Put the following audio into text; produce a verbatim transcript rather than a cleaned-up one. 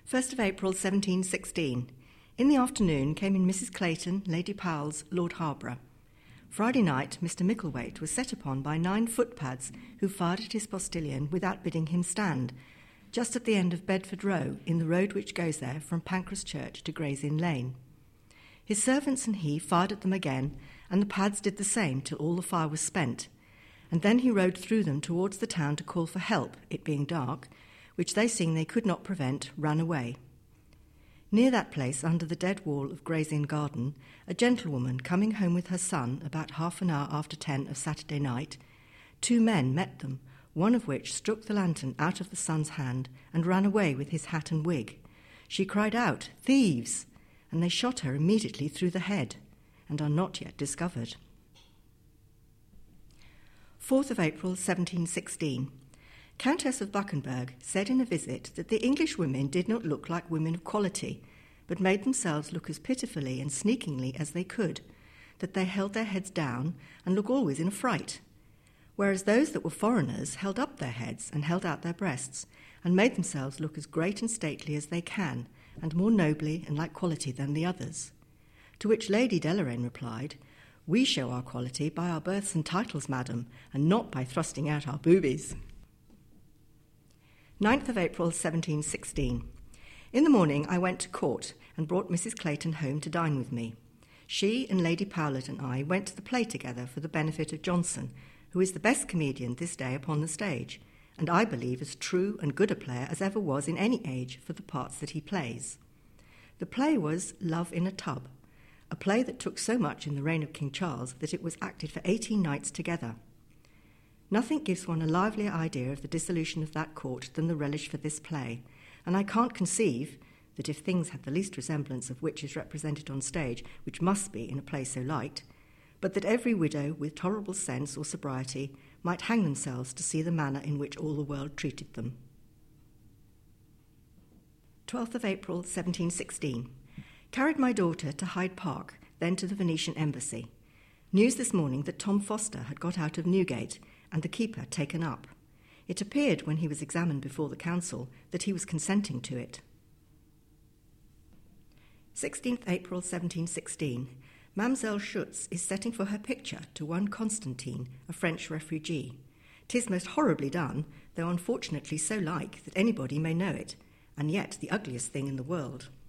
first of April seventeen sixteen. In the afternoon came in Missus Clayton, Lady Powell's, Lord Harborough. Friday night, Mister Micklethwaite was set upon by nine footpads who fired at his postilion without bidding him stand, just at the end of Bedford Row, in the road which goes there from Pancras Church to Gray's Inn Lane. His servants and he fired at them again, and the pads did the same till all the fire was spent, and then he rode through them towards the town to call for help, it being dark, which they seeing they could not prevent, ran away. Near that place, under the dead wall of Gray's Inn Garden, a gentlewoman coming home with her son about half an hour after ten of Saturday night, two men met them, one of which struck the lantern out of the son's hand and ran away with his hat and wig. She cried out, "Thieves!" and they shot her immediately through the head, and are not yet discovered. fourth of April seventeen sixteen. Countess of Buckenberg said in a visit that the English women did not look like women of quality, but made themselves look as pitifully and sneakingly as they could, that they held their heads down and look always in a fright, whereas those that were foreigners held up their heads and held out their breasts, and made themselves look as great and stately as they can, and more nobly and like quality than the others. To which Lady Deloraine replied, "We show our quality by our births and titles, madam, and not by thrusting out our boobies." ninth of April seventeen sixteen. In the morning I went to court and brought Missus Clayton home to dine with me. She and Lady Powlett and I went to the play together for the benefit of Johnson, who is the best comedian this day upon the stage, and I believe as true and good a player as ever was in any age for the parts that he plays. The play was Love in a Tub, a play that took so much in the reign of King Charles that it was acted for eighteen nights together. Nothing gives one a livelier idea of the dissolution of that court than the relish for this play, and I can't conceive that if things had the least resemblance of which is represented on stage, which must be in a play so liked, but that every widow with tolerable sense or sobriety might hang themselves to see the manner in which all the world treated them. twelfth of April seventeen sixteen. Carried my daughter to Hyde Park, then to the Venetian Embassy. News this morning that Tom Foster had got out of Newgate and the keeper taken up. It appeared when he was examined before the council that he was consenting to it. sixteenth of April seventeen sixteen. Mamselle Schutz is setting for her picture to one Constantine, a French refugee. 'Tis most horribly done, though unfortunately so like that anybody may know it, and yet the ugliest thing in the world.